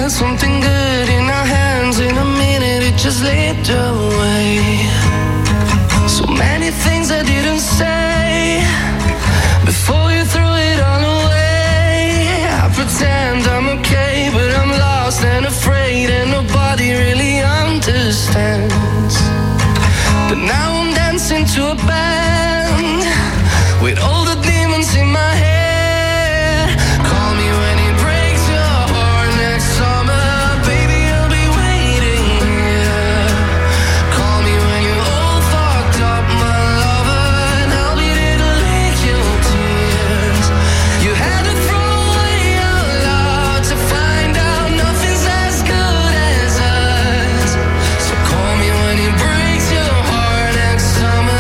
had something good in our hands. In a minute it just slipped away. So many things I didn't say before you threw it all away. I pretend I'm okay, but I'm lost and afraid, and nobody really understands. But now I'm dancing to a band with all the demons in my head. Call me when it breaks your heart next summer, baby, I'll be waiting here. Call me when you're all fucked up, my lover, and I'll be there to lick your tears. You had to throw away your love to find out nothing's as good as us. So call me when it breaks your heart next summer.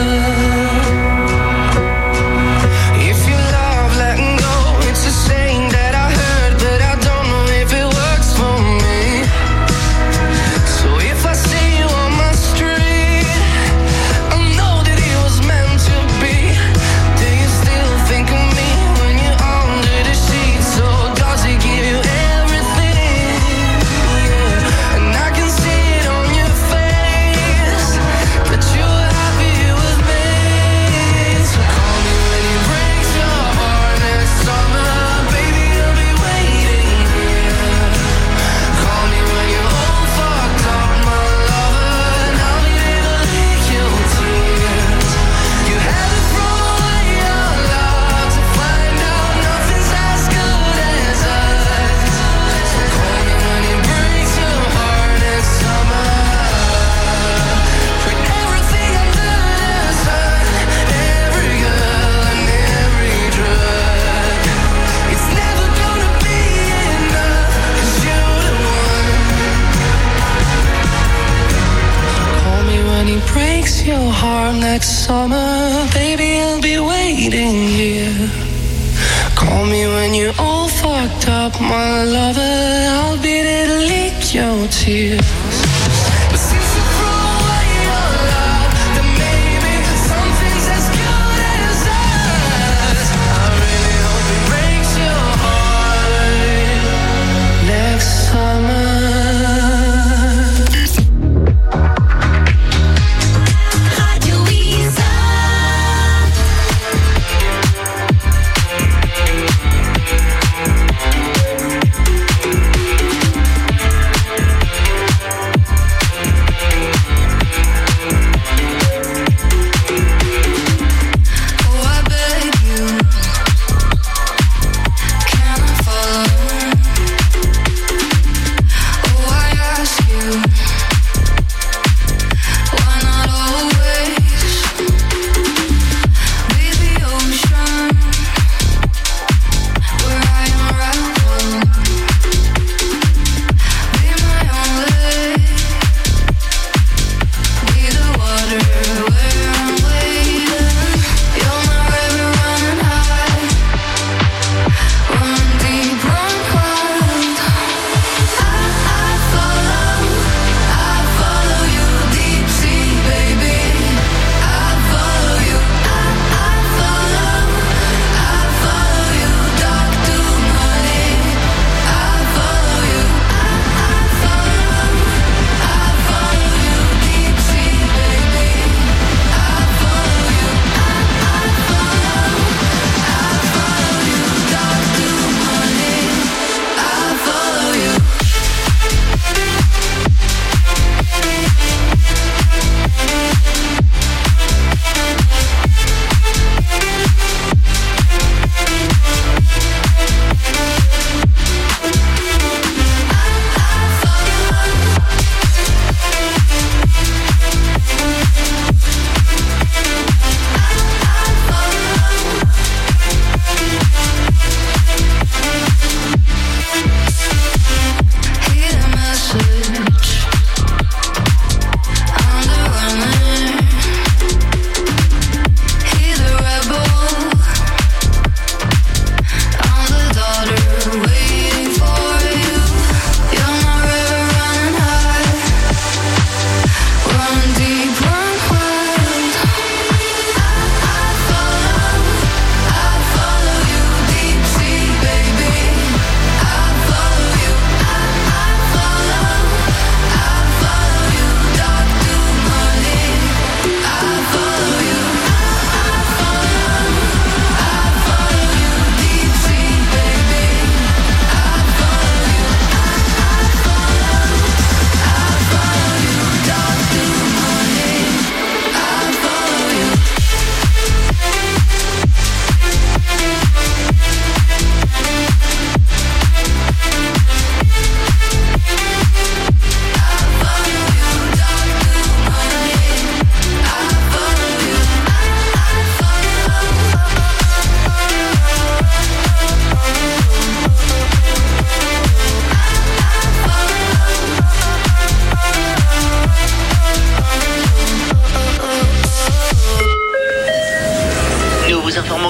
If you love letting go, it's a saying that I heard, but I don't know if it works for me. So if I see you on my street, I know that it was meant to be. Do you still think of me when you're under the sheets? So does it give you everything? Yeah. And I can see it on your face that you were happy with me. So call me when it breaks your heart next summer, baby, I'll be waiting here. Call me when you're all fucked up, my lover, and I'll be there to lick your tears. You had to throw away your love to find out nothing's as good as us. So call me when it breaks your heart next summer. With everything under the sun, every girl and every drug, it's never gonna be enough, 'cause you're the one. Call me when it breaks your heart next summer, baby, I'll be waiting here. Call me when you're all fucked up, my lover, I'll be there to lick your tears. But since you threw away your love, then maybe something's as good as us. I really hope it breaks your heart next summer. Radio Isa.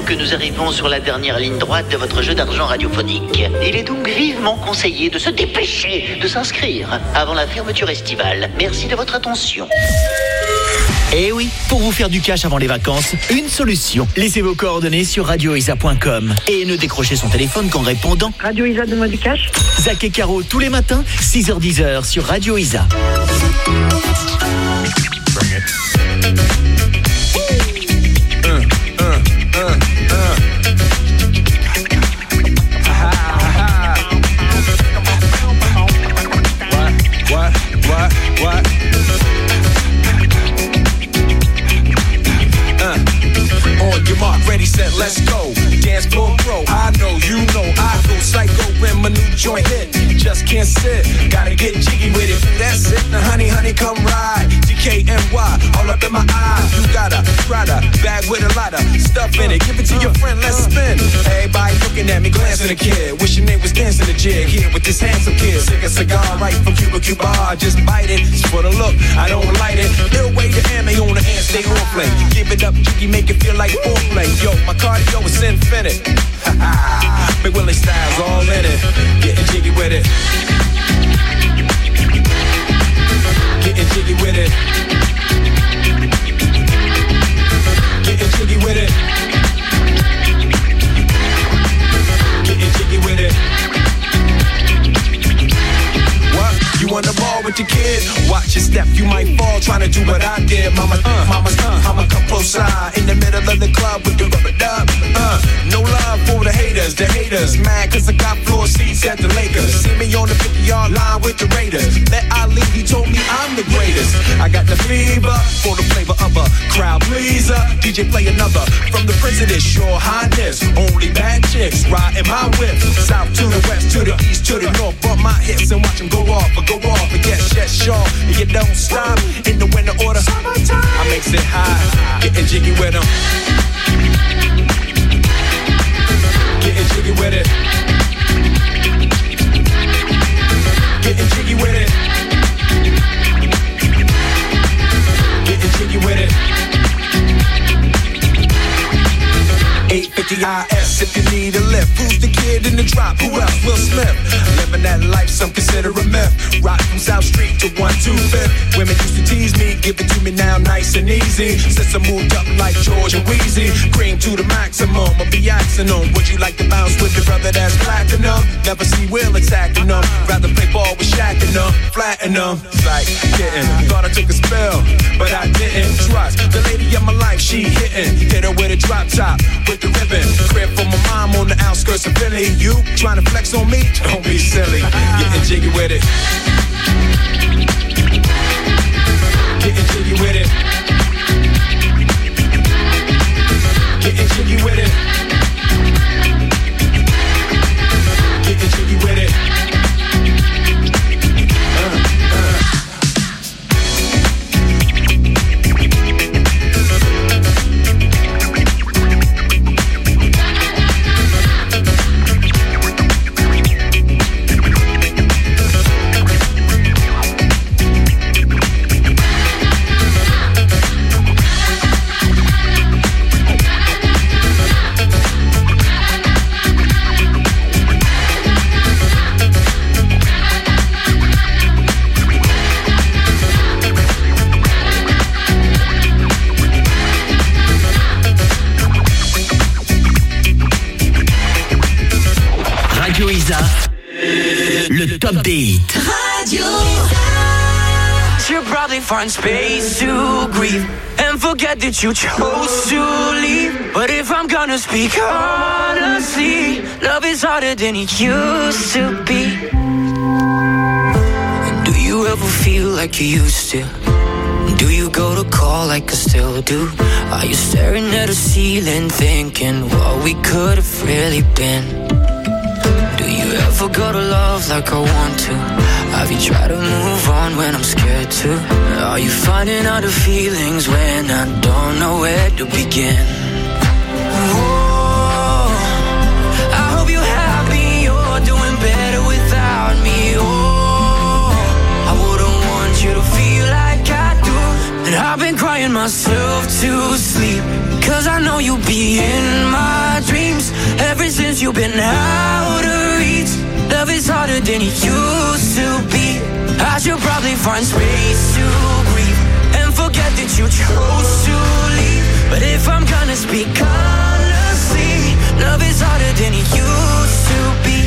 que nous arrivons sur la dernière ligne droite de votre jeu d'argent radiophonique. Il est donc vivement conseillé de se dépêcher de s'inscrire avant la fermeture estivale. Merci de votre attention. Eh oui, pour vous faire du cash avant les vacances, une solution. Laissez vos coordonnées sur radioisa.com et ne décrochez son téléphone qu'en répondant. Radio Isa, donne-moi du cash. Zach et Caro tous les matins, 6h-10h sur Radio Isa. What? On your mark, ready, set, let's go. Dance floor pro, I know, you know, I go psycho when my new joint hit. Just can't sit, gotta get jiggy with it. That's it, now honey, come ride. DKNY, all up in my eyes. You got a Prada bag with a lot of stuff in it. Give it to your friend, let's spin. Everybody looking at me, glancing a kid. Wishing they was dancing a jig here with this handsome kid. Sick a cigar right from Cuba Cuba. Just bite it, it's for the look, I don't light it. Ill way to ammo on the hand, stay on play. Give it up, jiggy, make it feel like foreplay. Yo, my cardio is infinite. Big Willie style's all in it. Getting jiggy with it. Getting jiggy with it. Getting jiggy with it. Getting jiggy with it. What? You on the ball with your kid? Watch your step, you might fall trying to do what I did. Mama's I'ma come close side in the middle of the club with the rubber dub. No love for the haters mad cause I got floor seats at the Lakers. See me on the 50-yard line with the Raiders. Met Ali, he told me I'm the greatest. I got the fever for the flavor of a crowd pleaser. DJ play another from the Prince of this Your Highness. Only bad chicks riding my whip. South to the west, to the east, to the north. Bump my hips and watch them go off and get shit sharp. And you don't stop in the winter order. I makes it high, getting jiggy with them. Getting jiggy with it. Getting jiggy with it. Getting jiggy with it. 850 IS if you need a lift. Who's the kid in the drop? Who else? Will Smith. Living that life, some consider a myth. Rock from South Street to 125th. Women used to tease me, give it to me now nice and easy. Since I moved up like George and Wheezy, cream to the maximum. I'll be axing them. Would you like to bounce with your brother that's platinum? Never see Will attacking them. Rather play ball with Shaq and them, flatten them. Like getting, thought I took a spell, but I didn't. Trust the lady of my life, she hitting. Hit her with a drop top, with the ribbon. Crib for my mom on the outskirts of Philly. You trying to flex on me? Don't be silly. Getting jiggy with it. Getting jiggy with it. Getting jiggy with it. Getting jiggy with it. Le top des hits. Radio She'll probably find space to grieve and forget that you chose to leave. But if I'm gonna speak honestly, love is harder than it used to be. Do you ever feel like you used to? Do you go to call like I still do? Are you staring at the ceiling thinking what we could have really been? Do you ever go to love like I want to? Have you tried to move on when I'm scared to? Are you finding out the feelings when I don't know where to begin? Oh, I hope you're happy, you're doing better without me. Oh, I wouldn't want you to feel like I do. And I've been crying myself to sleep, 'cause 'Cause I know you'll be in my dreams. Ever since you've been out of reach, love is harder than it used to be. I should probably find space to breathe and forget that you chose to leave. But if I'm gonna speak honestly, love is harder than it used to be.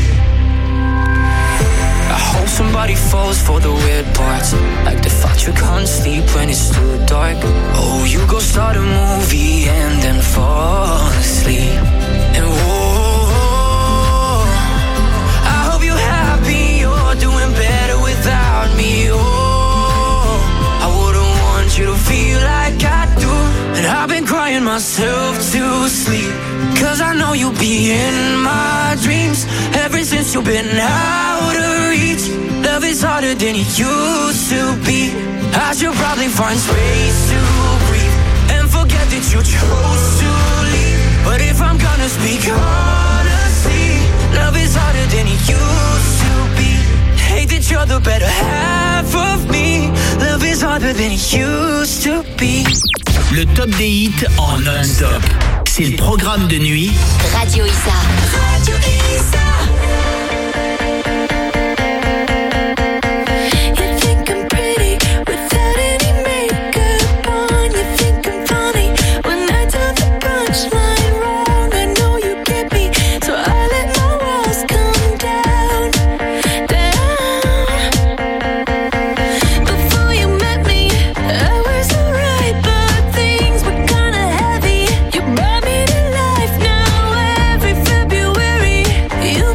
I hope somebody falls for the weird parts, like the fact you can't sleep when it's too dark. Oh, you go start a movie and then fall asleep. And whoa, I hope you're happy, you're doing better without me. Oh, I wouldn't want you to feel like I do. And I've been crying myself to sleep, 'cause I know you'll be in my dreams. Ever since you've been out of reach, love is harder than it used to be. I should probably find space to breathe and forget that you chose to leave. But if I'm gonna speak honestly, love is harder than it used to be. Hate that you're the better half of me. Love is harder than it used to be. Le top des hits en non-stop. C'est le programme de nuit Radio Isa. Radio Isa. You think I'm pretty without any makeup on. You think I'm funny when I tell the punchline wrong. I know you get me, so I let my walls come down, down. Before you met me, I was alright, but things were kinda heavy. You brought me to life now every February. You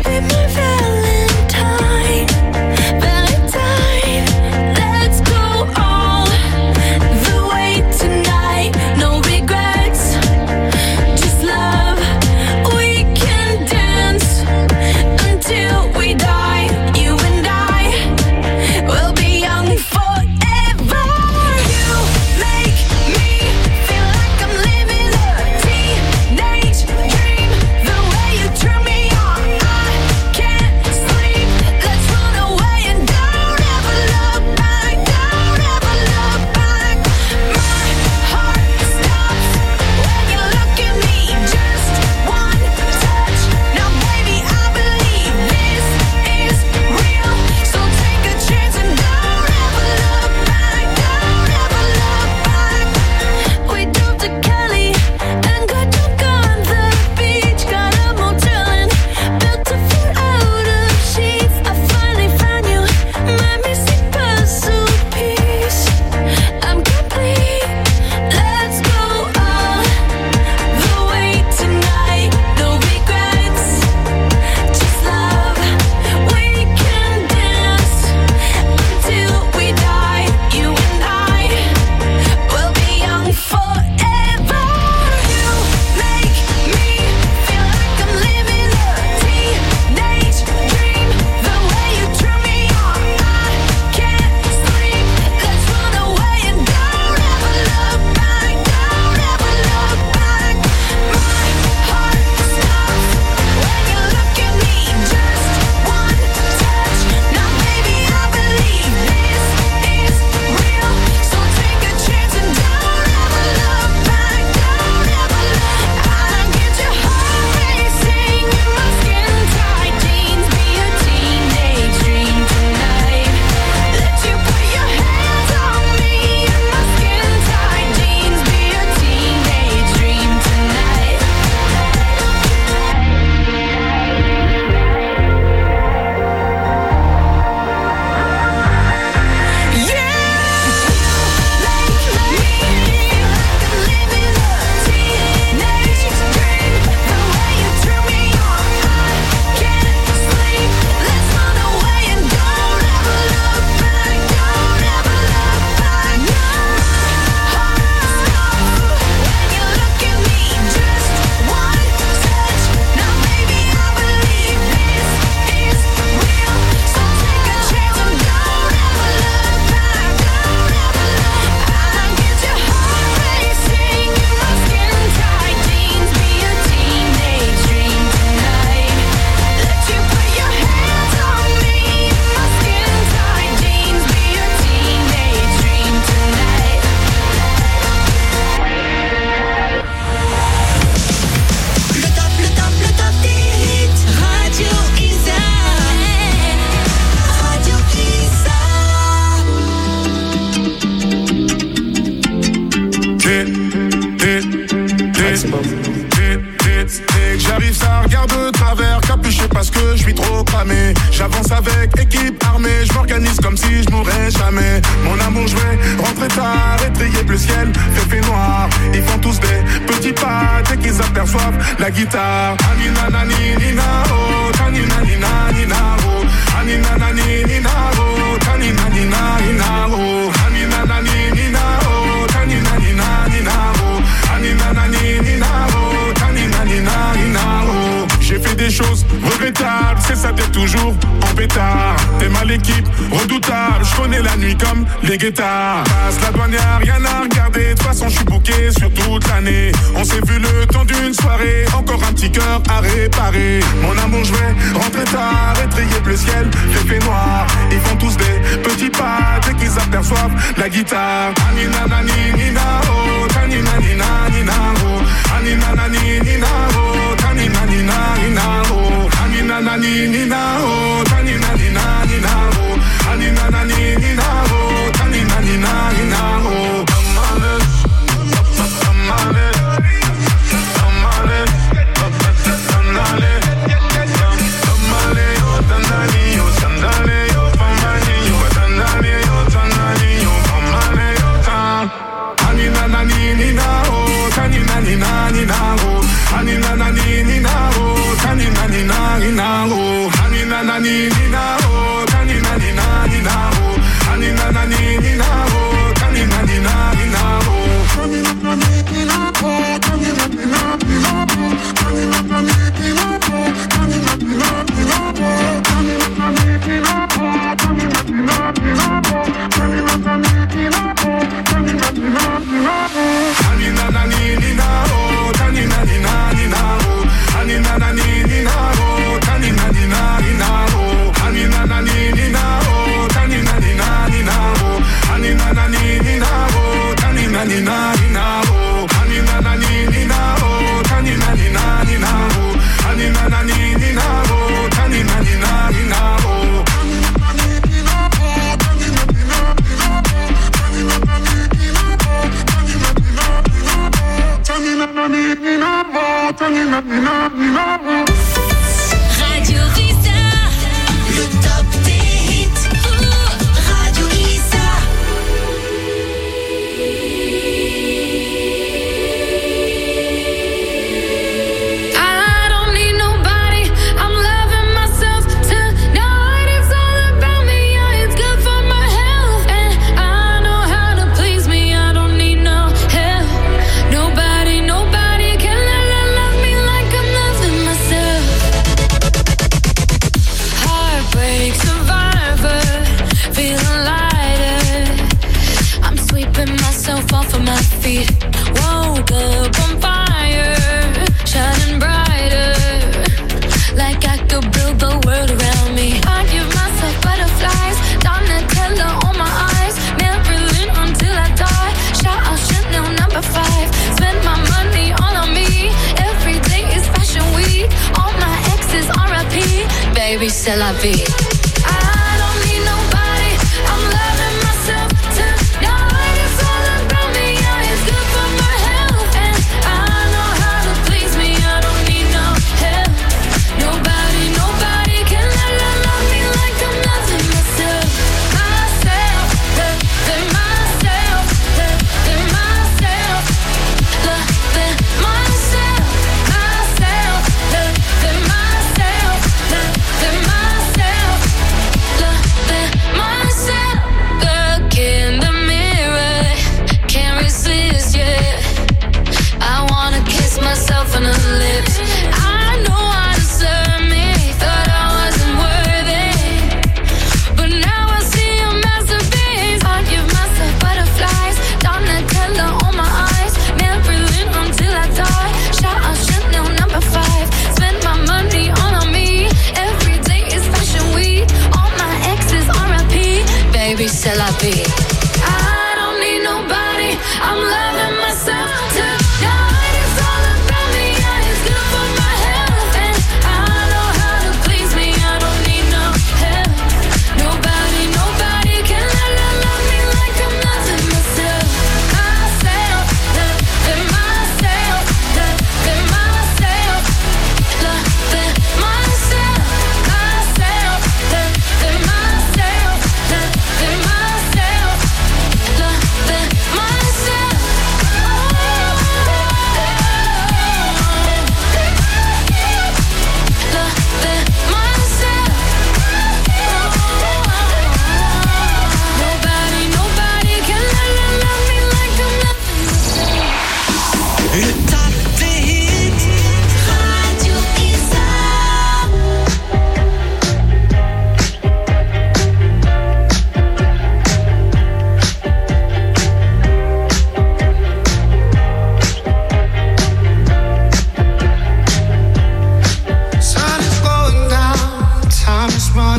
Dès que j'arrive, ça regarde de travers, capuché parce que je suis trop cramé. J'avance avec équipe armée, je m'organise comme si je mourrais jamais. Mon amour, je vais rentrer tard, étrier bleu ciel, fait noir. Ils font tous des petits pas dès qu'ils aperçoivent la guitare. Anina nani nina oh, tanina nina nina oh, anina nani nina oh, tanina nina nina oh, anina nani nina oh, tanina nina nina oh, anina nani nina oh, tanina nina nina oh. J'ai fait des choses regrettables, c'est ça t'es toujours en pétard. T'es mal équipe, redoutable, je connais la nuit comme les guettards. Passe la douane, y'a rien à regarder, de toute façon je suis booké sur toute l'année. On s'est vu le temps d'une soirée, encore un petit cœur à réparer. Mon amour, je vais rentrer tard, étrier bleu ciel, fait noir. Ils font tous des petits pas dès qu'ils aperçoivent la guitare. Anina nani nina oh, tanina nina nina oh, anina nani nina oh, tanina nina nina oh, anina nani nina oh, tanina nina nina oh, anina nani nina oh, tanina nina nina oh. Radio Risa, le top des hits. Radio Risa. I don't need nobody, I'm loving myself tonight. It's all about me, yeah, it's good for my health. And I know how to please me, I don't need no help. Nobody can love me like I'm loving myself. Heartbreak survivor, feeling lighter. I'm sweeping myself off of my feet. Woke up on fire, shining brighter. Like I could build the world around me. I give myself butterflies, Donatella on my eyes. Marilyn until I die. Shout out Chanel number 5. Spend my money all on me. Every day is fashion week. All my exes RIP. Baby, c'est la vie. I don't need nobody, I'm loving myself tonight. It's all about me, yeah, it's good for my health. And I know how to please me, I don't need no help. Nobody can love me like I'm loving myself. Myself, loving myself, loving myself, loving myself, myself, loving myself, loving myself, loving myself. Look in the mirror, can't resist, yeah. I wanna kiss myself on the lips. I know I deserve me, thought I wasn't worthy, but now I see a masterpiece. I give myself butterflies, Donatella on my eyes. Marilyn until I die. Shout out Chanel number 5. Spend my money all on me. Every day is fashion week. All my exes RIP. Baby, c'est la vie. I don't need nobody, I'm loving myself tonight. It's all about me, yeah, it's good for my health. And I know how to please me, I don't need no help. Nobody can love me like I'm loving myself. Myself, loving myself, loving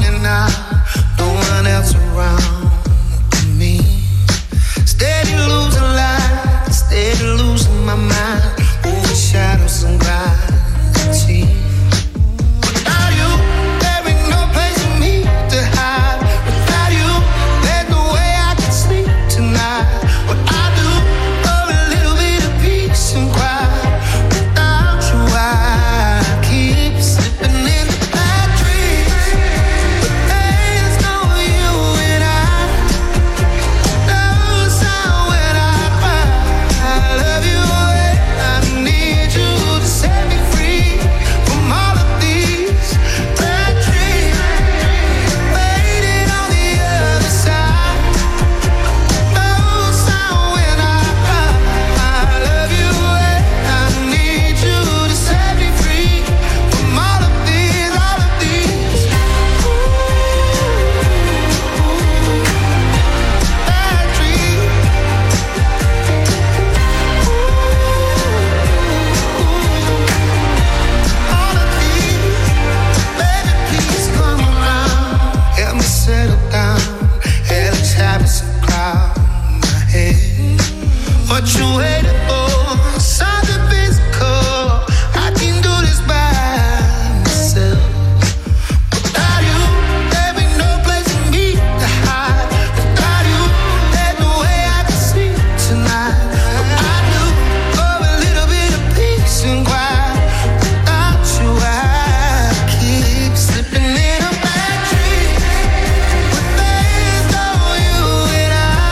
and out, no one else around me. Steady losing light, steady losing my mind, over shadows and gravity. Without you, there ain't no place for me to hide. Without you, there's no way I can sleep tonight. What I do for a little bit of peace and quiet. Without you, I keep slipping into bad dreams. But there's no you and I. No sound when I cry. I love you and I need you to set me free from all of these bad dreams. Waiting on the other side. No sound when I cry. I love you and I need you to set me free from all of these bad dreams. All of these, baby, please come around. Help me settle down. Hellish habits and cloud my head. What you waiting for? Something physical. I can do this by myself. Without you, there ain't no place for me to hide. Without you, there's no way I can sleep tonight. What I do for a little bit of peace and quiet. Without you, I keep slipping into bad dreams. But there's no you and I.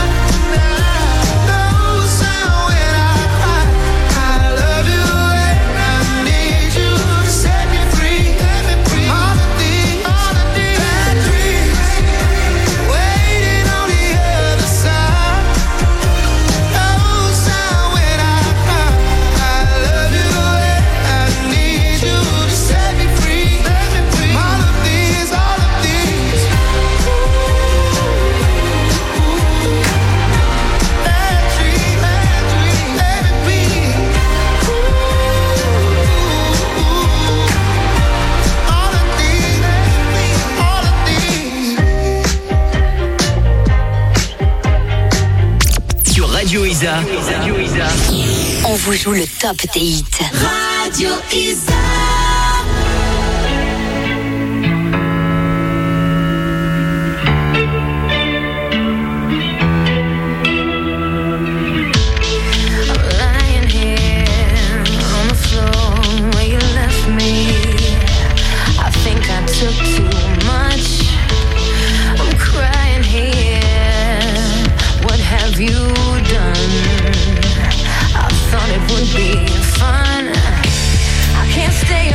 No sound when I cry. I love you and I need you to set me free. All of these bad dreams. Waiting on the other side. No sound when I cry. I love you and I need you to set me free. All of these bad dreams. Sur Radio Isa. On vous joue le top des hits. Radio Isa. Lying here on the floor where you left me. I think I took too much. I'm crying here. What have you done? I thought it would be fun. I can't stay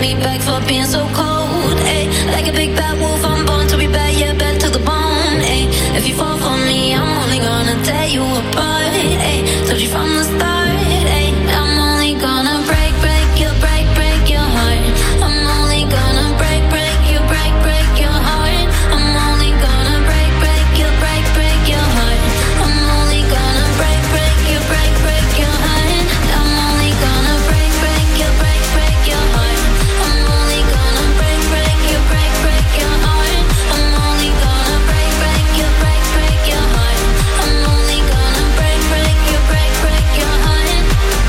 me back for being so cold. Ay, like a big bad wolf, I'm born to be bad, yeah, bad to the bone. Ay, if you fall for me, I'm only gonna tear you apart. Ay, told you from the start. Ay, I'm only gonna break your heart. I'm only gonna break your heart. I'm only gonna break your heart. I'm only gonna break your heart. I'm only gonna break your heart. I'm only gonna break your heart. I'm only gonna break your heart. I'm only gonna break your heart.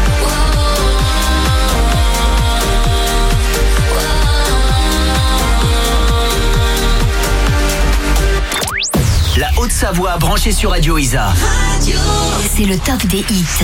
La Haute-Savoie branchée sur Radio Isa. C'est le top des hits.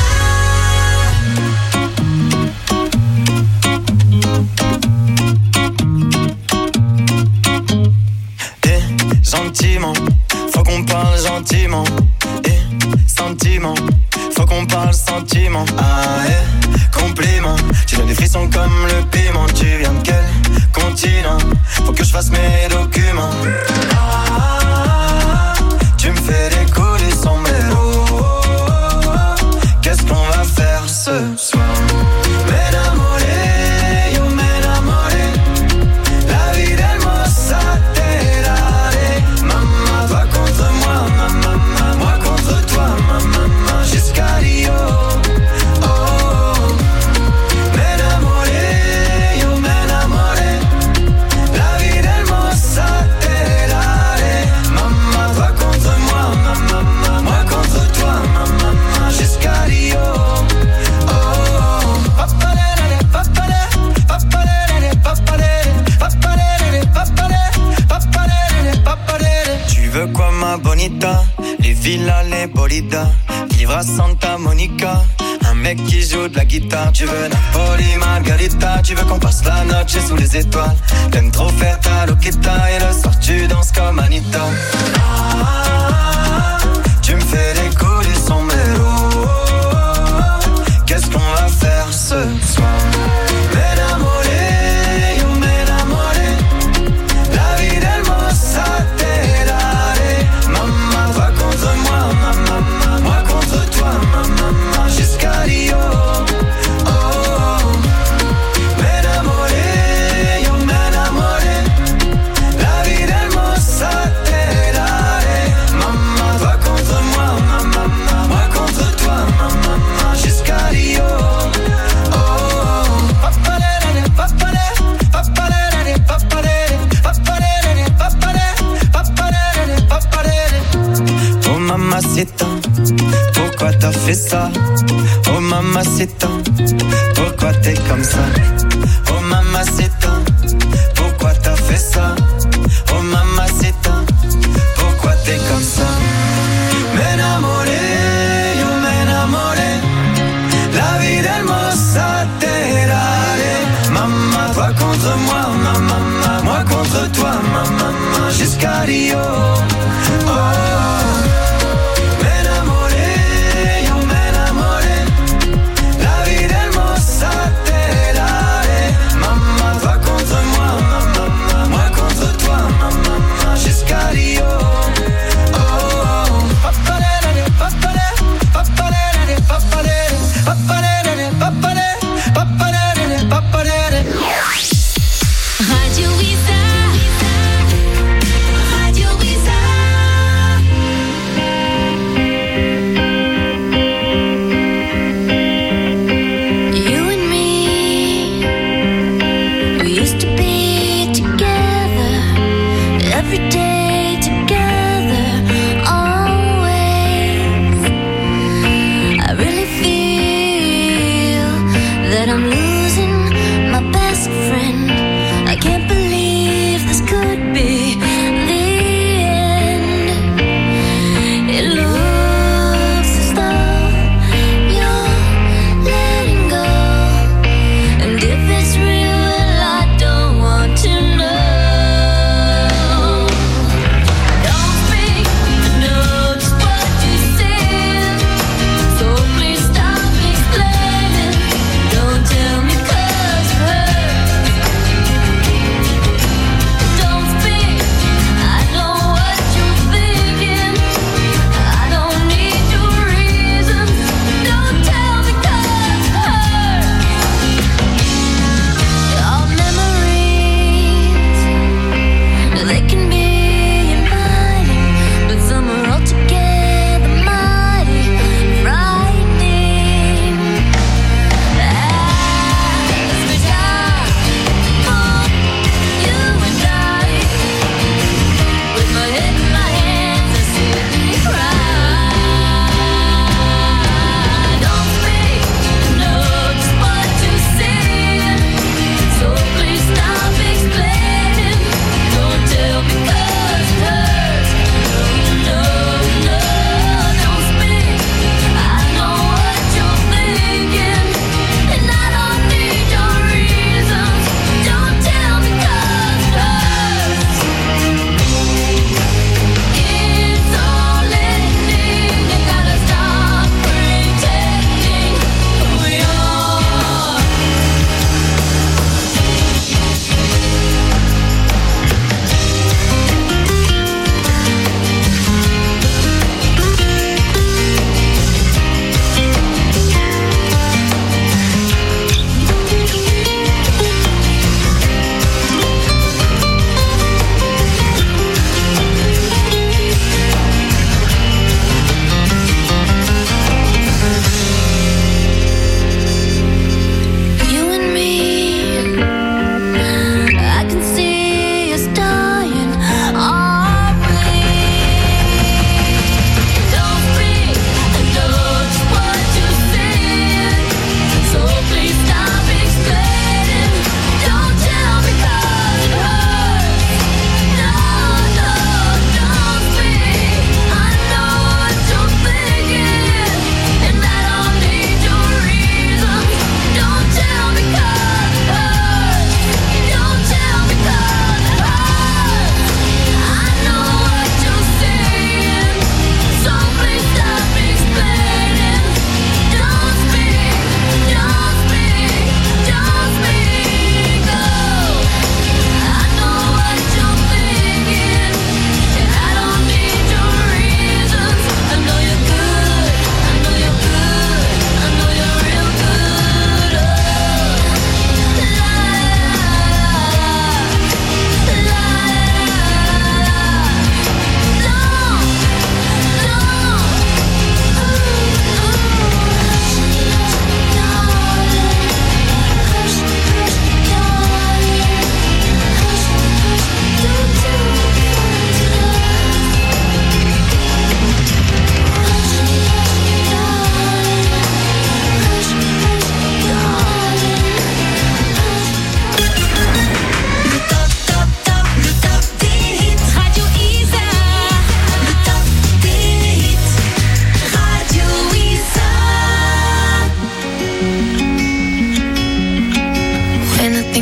Gentiment, faut qu'on parle gentiment. Sentiment, faut qu'on parle sentiment. Compliment, tu donnes des frissons comme le piment. Tu viens de quel continent? Faut que je fasse mes documents. Tu me fais décoller sans mélo. Qu'est-ce qu'on va faire ce soir? M'enamoré, yo m'enamoré. La vie d'hermosa te daré. Maman, toi contre moi, maman, moi contre toi, maman, jusqu'à Rio. Oh, m'enamoré, yo m'enamoré. La vie d'hermosa te daré. Maman, toi contre moi, maman, moi contre toi, maman, jusqu'à Rio. Tu veux quoi ma bonita? Les villas, les bolidas, vivre à Santa Monica. Un mec qui joue de la guitare. Tu veux Napoli, Margarita. Tu veux qu'on passe la noche sous les étoiles. T'aimes trop faire ta loquita. Et le soir tu danses comme Anita. Tu me fais décoller sans mélo. Qu'est-ce qu'on va faire ce soir? M'enamoré, yo m'enamoré. La vie d'hermosa te daré. Maman, toi contre moi, maman, moi contre toi, maman, jusqu'à Rio. Oh, m'enamoré, yo m'enamoré. La vie d'hermosa te daré. Maman, toi contre moi, maman, moi contre toi, maman, jusqu'à Rio. Oh mamacita, pourquoi t'as fait ça? Oh mamacita, pourquoi t'es comme ça? Oh mamacita, pourquoi t'as fait ça? Oh mamacita, pourquoi t'es comme ça? M'enamoré, yo m'enamoré. La vie d'hermosa te daré. Maman, toi contre moi, maman, moi contre toi, maman, jusqu'à Rio. Oh, m'enamoré, yo m'enamoré. La vie d'hermosa te daré. Maman, toi contre moi, maman, moi contre toi, maman, jusqu'à Rio.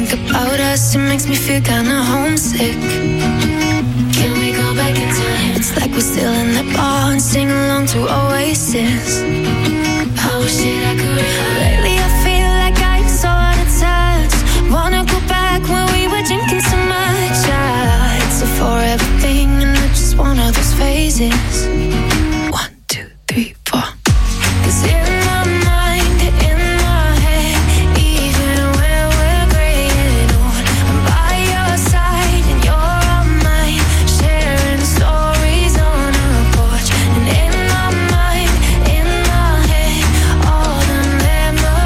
think about us, it makes me feel kinda homesick. Can we go back in time? It's like we're still in the bar and sing along to Oasis. I wish that I could. Lately I feel like I'm so out of touch. Wanna go back when we were drinking so much. It's a forever thing and it's just one of those phases. 1, 2, 3, 4. 'Cause in my mind, in my head, even when we're gray and old, I'm by your side and you're on mine, sharing stories on our porch. And in my mind, in my head, all the memories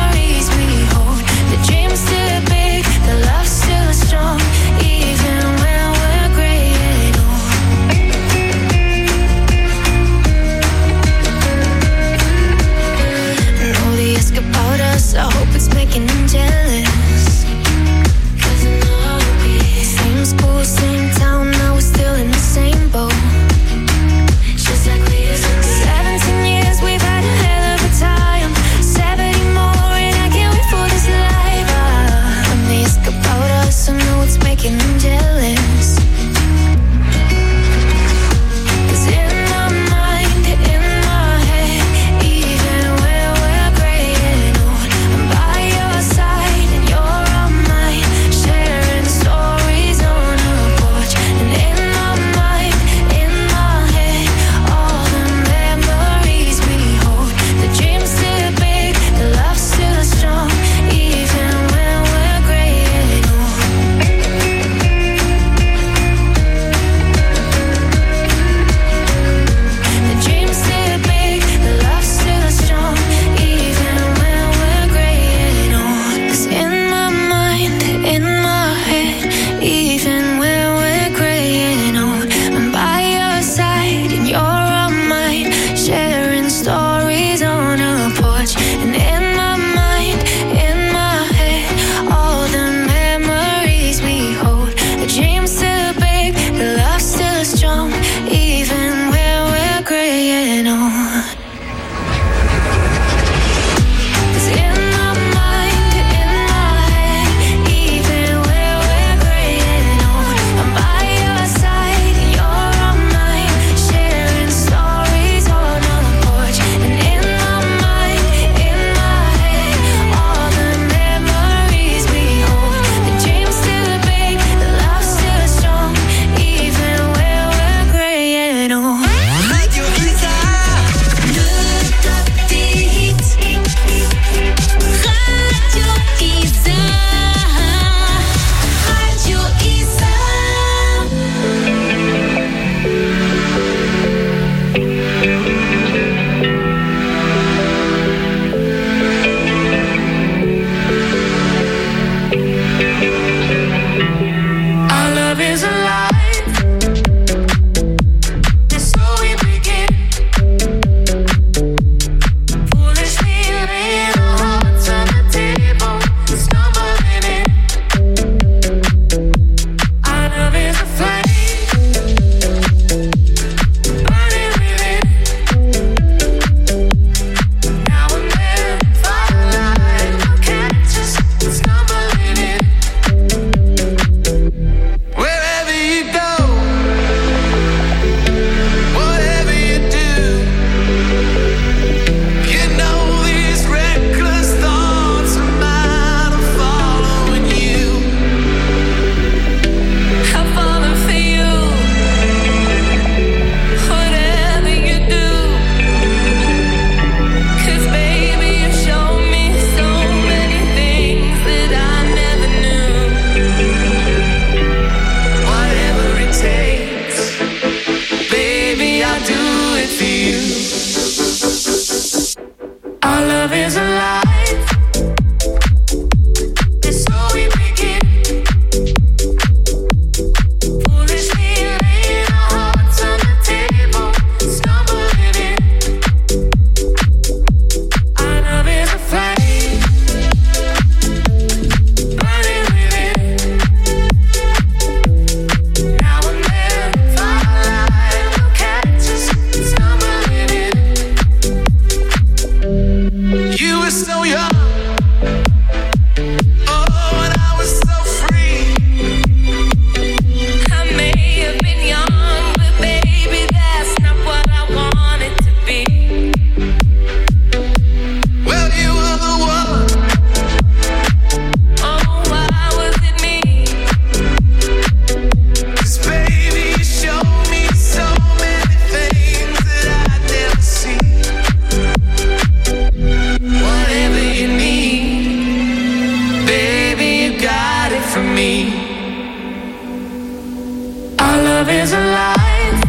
love is alive.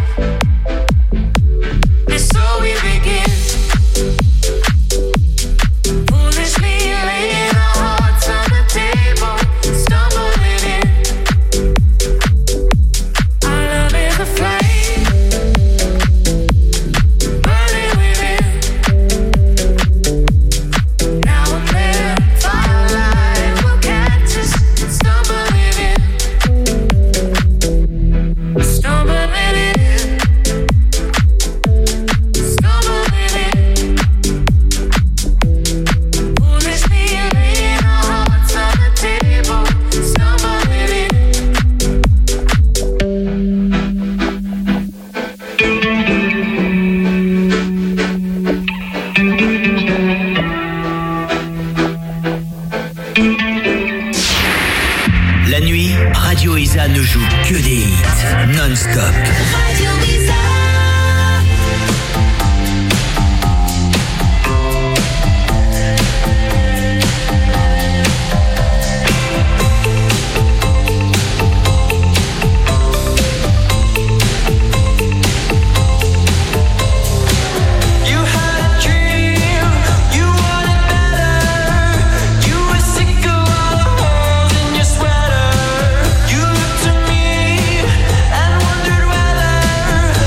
And so we begin. Foolishly laying our hearts on the table, stumbling in. Our love is a flame, burning within. Now and then, firelight will catch us, stumbling in. Stumbling in. Stumbling in. Foolishly laying our hearts on the table, stumbling in. La nuit, Radio Isa ne joue que des hits non-stop. Radio Isa. You had a dream, you wanted better. You were sick of all the holes in your sweater. You looked to me and wondered whether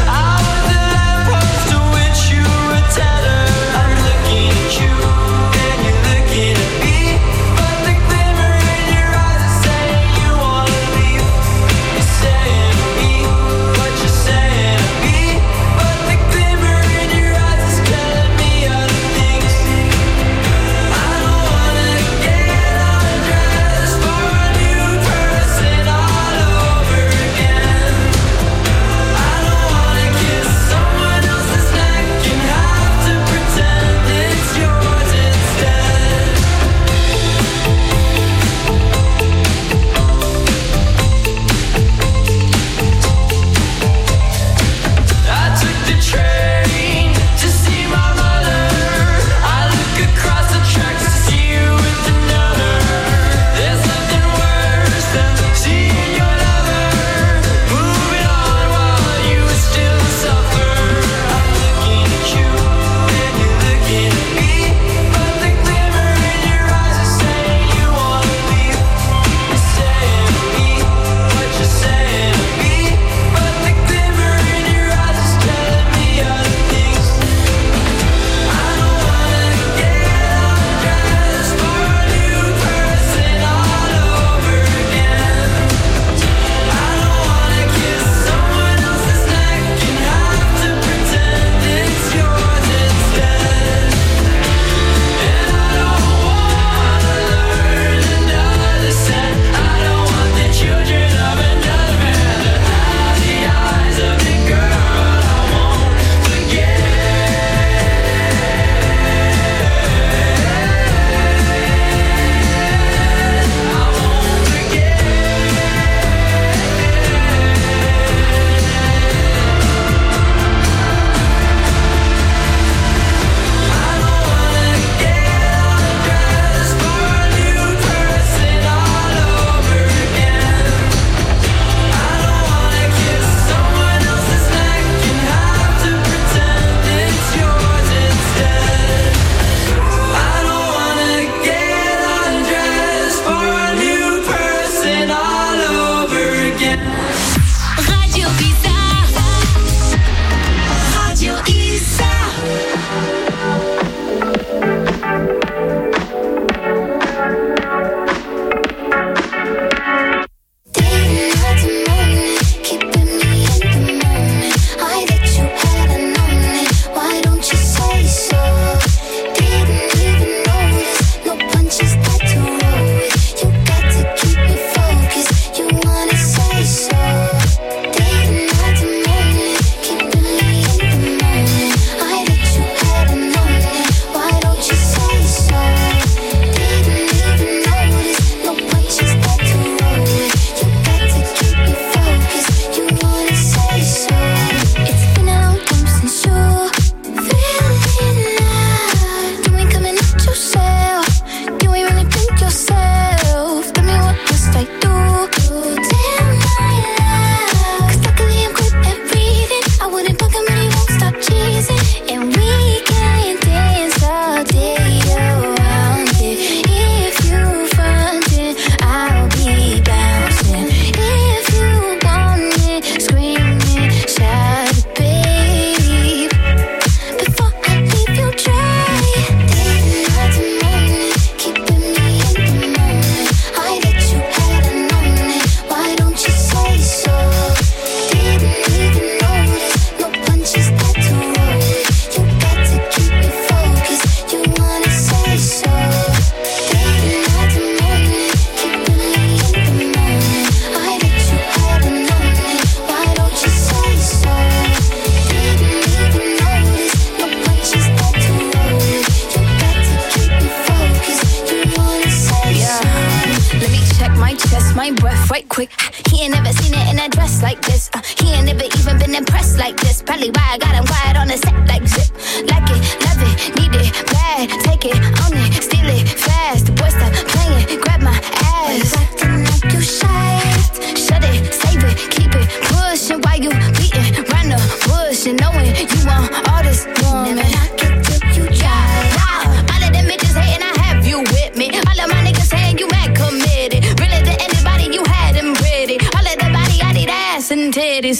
quick. He ain't never seen it in a dress like this. He ain't never even been impressed like this. Probably why I got him quiet on the set like zip. Like it, love it, need it, bad. Take it, own it, steal it, fast. The boy stop playing, grab my ass. Acting like you shy. Shut it, save it, keep it pushing while you beating round the bush and knowing you want all this woman. Never knock it till you try. Wow, all of them bitches hating, I have you with me. All of my niggas saying you mad committed. Really to anybody, you had them pretty. All of the body, I need ass and titties.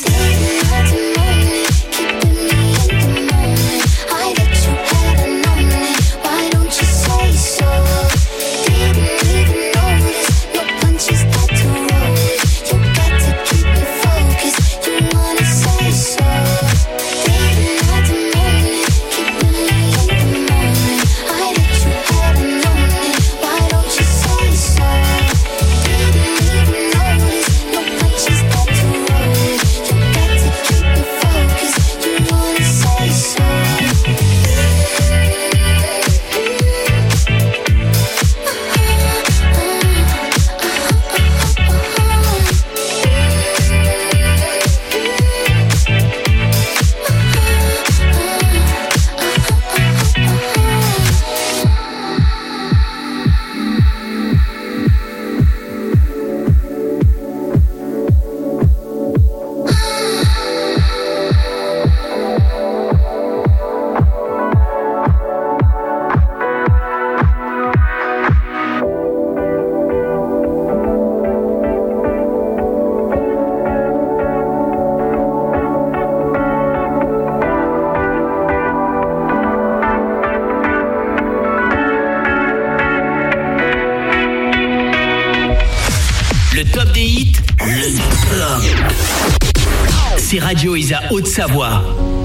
C'est Radio Isa Haute-Savoie.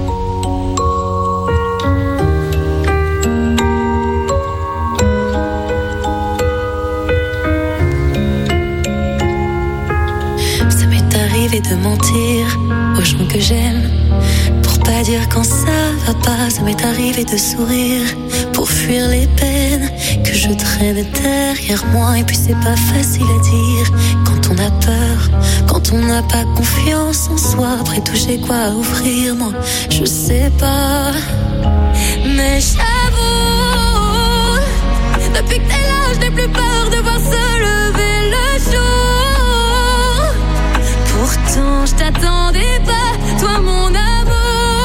Ça m'est arrivé de mentir aux gens que j'aime pour pas dire quand ça va pas. Ça m'est arrivé de sourire pour fuir les peines que je traîne derrière moi. Et puis c'est pas facile à dire quand on a peur, quand on n'a pas confiance en soi. Après tout j'ai quoi à offrir, moi je sais pas. Mais j'avoue, depuis que t'es là je n'ai plus peur de voir se lever le jour. Pourtant je t'attendais pas, toi mon amour.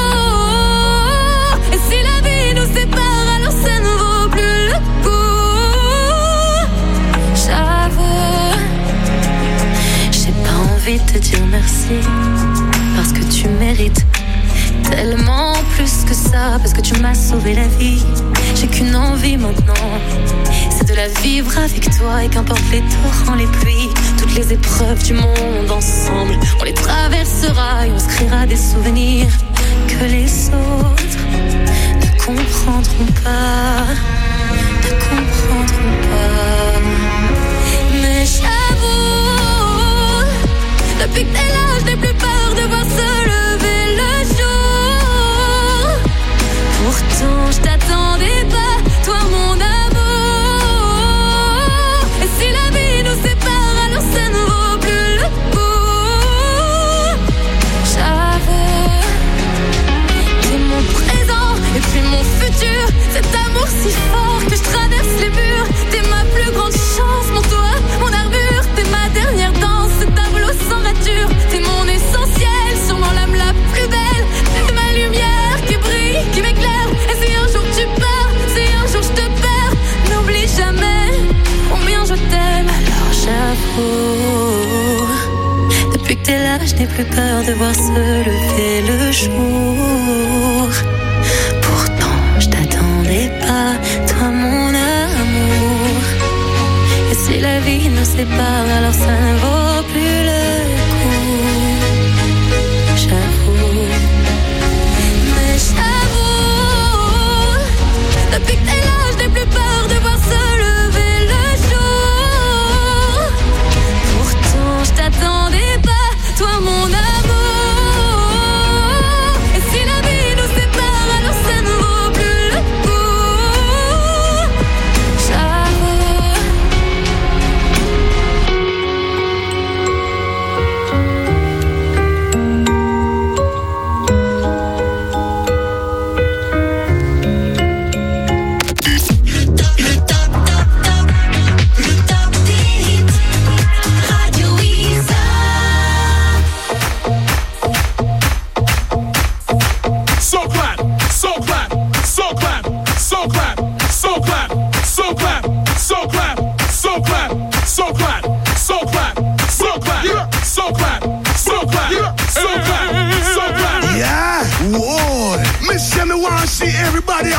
Et si la vie nous sépare, alors ça ne vaut plus le coup. J'avoue, j'ai pas envie de te dire merci, parce que tu mérites tellement plus que ça, parce que tu m'as sauvé la vie. J'ai qu'une envie maintenant, c'est de la vivre avec toi. Et qu'importe les torrents, les pluies, toutes les épreuves du monde ensemble, on les traversera et on se créera des souvenirs que les autres ne comprendront pas, ne comprendront pas. Mais j'avoue, depuis que t'es là, je n'ai plus peur de voir se lever le jour. Pourtant je t'attendais pas, toi mon amour. Et si la vie nous sépare, alors ça ne vaut plus le coup. J'avoue, t'es mon présent et puis mon futur. Cet amour si fort que je traverse les murs. T'es ma plus grande chance, mon toit, mon armure. T'es ma dernière danse, ce tableau sans rature. T'es mon essentiel, sûrement l'âme la plus belle. T'es ma lumière qui brille, qui m'éclaire. Et si un jour tu pars, si un jour je te perds, n'oublie jamais combien je t'aime. Alors j'avoue, depuis que t'es là, je n'ai plus peur de voir se lever le jour. Pourtant je t'attendais pas, toi mon amour. Et si la vie nous sépare, alors ça ne vaut plus le coup. J'avoue, mais j'avoue, depuis que t'es là, je n'ai plus peur de voir se lever le jour. Pourtant je t'attendais pas, toi mon amour. Et si la vie nous sépare, alors ça ne vaut plus le coup. J'avoue.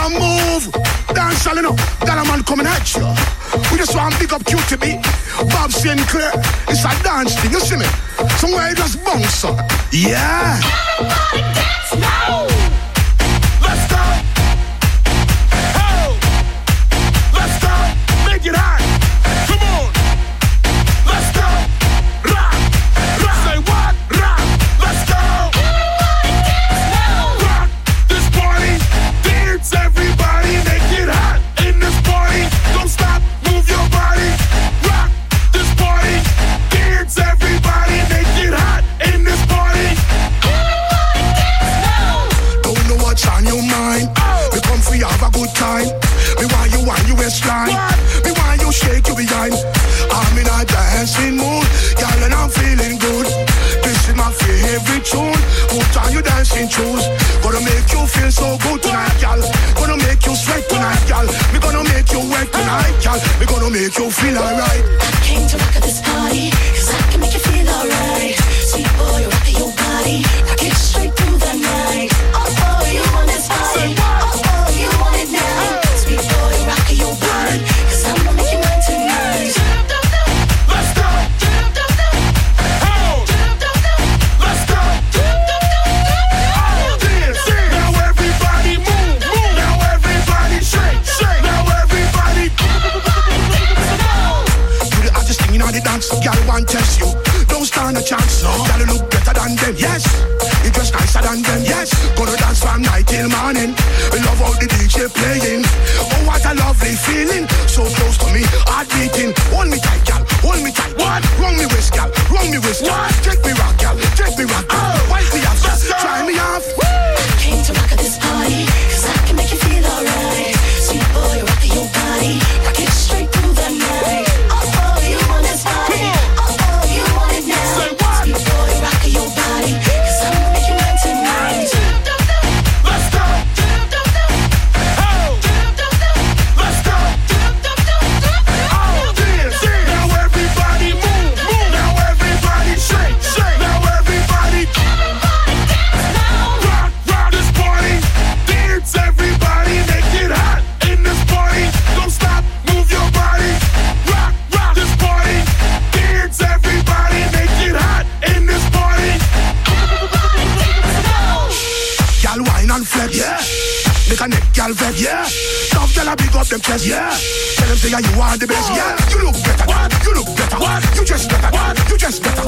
Now move, dance all enough. Got a man coming at you. We just want to pick up QTB, Bob Sinclair. It's a dance thing, you see me? Somewhere you just bounce up. Yeah. Everybody dance now. Let's go. Oh. Let's go. Make it hot. Come on. Let's go. Rock. Rock. Say what? Rock. Let's go. Everybody dance now. Rock this party. Dance everybody. Make it hot in this party. Don't stop. Move your body. Rock this party. Dance everybody. Make it hot in this party. Everybody dance now. Don't know what's on your mind. We come for you have a good time. Me want you waistline. Me want you shake you behind. I'm in a dancing mood, girl, and I'm feeling good. This is my favorite tune. Put on your dancing shoes. Gonna make you feel so good tonight, girl. Gonna make you sweat tonight, girl. Me gonna make you wet tonight, girl. Me gonna make you feel alright. I came to rock at this party, 'cause I can make you feel alright. Sweet boy, rock your body, rock it straight through the night. Oh, you want this body, oh, you want it now. Sweet boy, rock your body, 'cause I'm gonna make you mine tonight. Let's go. Oh. Let's go. Oh, dance. Now everybody move. Now everybody shake. Now everybody. Do the hottest thing in all the dance. Girl want test you. Don't stand a chance. Girl, you look better than them. Yes. You dress nicer than them. Yes. Gonna dance from night till morning. We love all the DJ playing. Oh, what a lovely feeling. So close to me, heart beating. Hold me tight, girl. Hold me tight. What? Wrong me waist, girl. Wrong me waist, girl. Take me rock, girl. Take me rock, girl. Wipe me off. Try me off. I came to rock at this party, 'cause I can make you feel alright. Sweet boy, rock your body, rock it straight through the night. Oh, you want this body, oh, you want it now. Say what? Sweet boy, rock your body, 'cause I'm gonna make you mine tonight. Let's go. Oh. Let's go. Oh, dance. Now everybody move. Now everybody shake. Now everybody. Rock this party. Dance everybody. Make it hot in this party. Don't stop. Move your body. Rock this party. Dance everybody. Make it hot in this party. Y'all wine and flex. Yeah. Make a neck, y'all vex. Yeah. Tough y'all big up them chest. Yeah. Tell them say you are the best. Yeah. You look better. What? You look better. What? You just better. What? You just better.